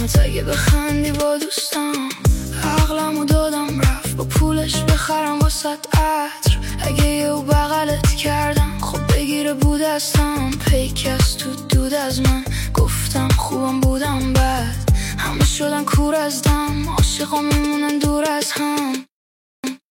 اگه بخندی با دوستم. عقلمو دادم رفت با پولش بخرم واسه عطر. اگه یهو بغلت کردم خب بگیره بود دستم. پیک از تو دود از من گفتم خوبم بودم بعد همه شدن کور از دم. عاشقا میمونن دور از هم.